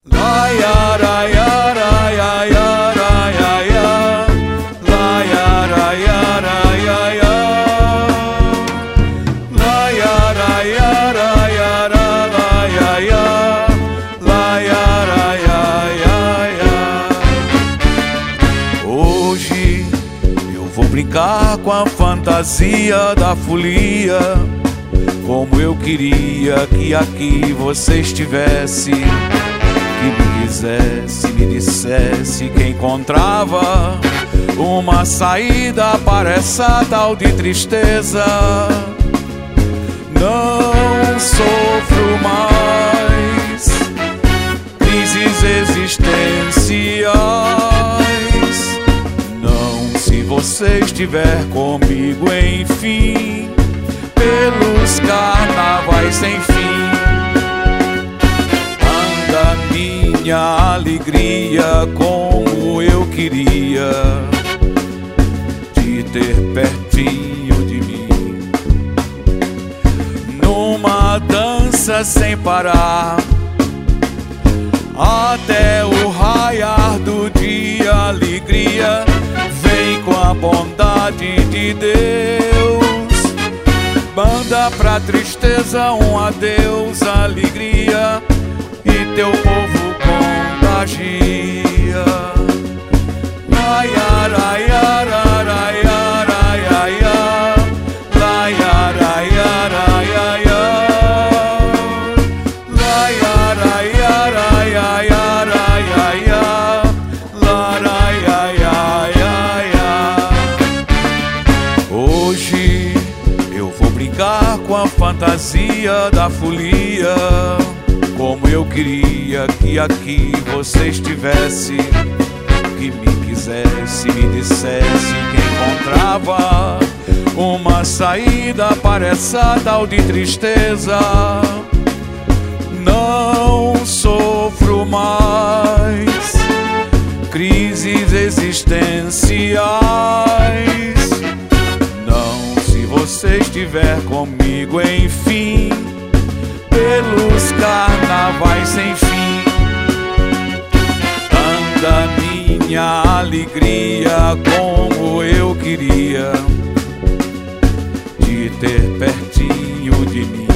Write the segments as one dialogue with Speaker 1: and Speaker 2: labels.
Speaker 1: Hoje eu vou brincar com a fantasia da folia, como eu queria que aqui você estivesse, que me quisesse, me dissesse que encontrava uma saída para essa tal de tristeza. Não sofro mais crises existenciais. Não, se você estiver comigo, enfim, pelos carnavais sem fim, anda minha alegria, como eu queria te ter pertinho de mim, numa dança sem parar, até o raiar do dia. Alegria vem com a bondade de Deus, manda pra tristeza um adeus. Alegria e teu povo contagia. Hoje eu vou brincar com a fantasia da folia, como eu queria que aqui você estivesse, que me quisesse, me dissesse que encontrava uma saída para essa tal de tristeza. Não sofro mais crises existenciais. Não, se você estiver comigo, enfim, pelos carnavais sem fim, anda minha alegria, como eu queria te ter pertinho de mim,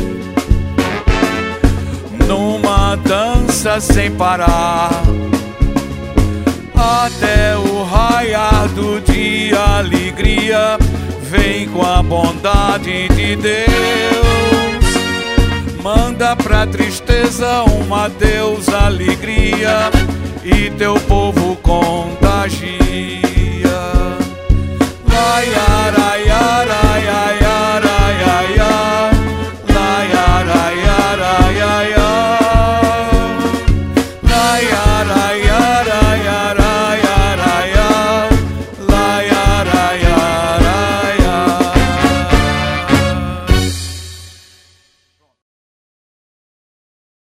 Speaker 1: numa dança sem parar, até o raiar do dia. Alegria vem com a bondade de Deus, manda pra tristeza um adeus. Alegria e teu povo contagia.